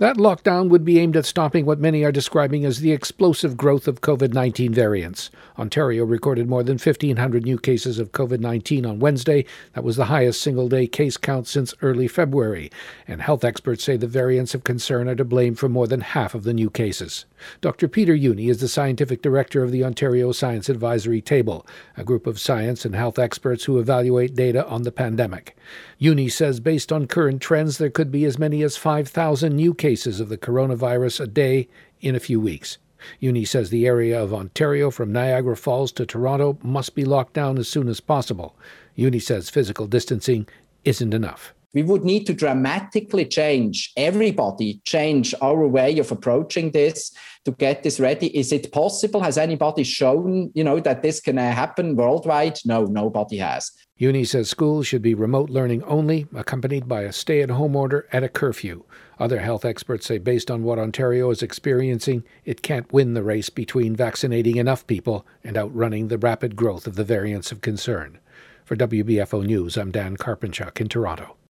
That lockdown would be aimed at stopping what many are describing as the explosive growth of COVID-19 variants. Ontario recorded more than 1,500 new cases of COVID-19 on Wednesday. That was the highest single-day case count since early February. And health experts say the variants of concern are to blame for more than half of the new cases. Dr. Peter Juni is the scientific director of the Ontario Science Advisory Table, a group of science and health experts who evaluate data on the pandemic. Juni says based on current trends, there could be as many as 5,000 new cases of the coronavirus a day in a few weeks. Juni says the area of Ontario from Niagara Falls to Toronto must be locked down as soon as possible. Juni says physical distancing isn't enough. We would need to dramatically change our way of approaching this to get this ready. Is it possible? Has anybody shown, that this can happen worldwide? No, nobody has. Juni says schools should be remote learning only, accompanied by a stay-at-home order and a curfew. Other health experts say based on what Ontario is experiencing, it can't win the race between vaccinating enough people and outrunning the rapid growth of the variants of concern. For WBFO News, I'm Dan Karpenchuk in Toronto.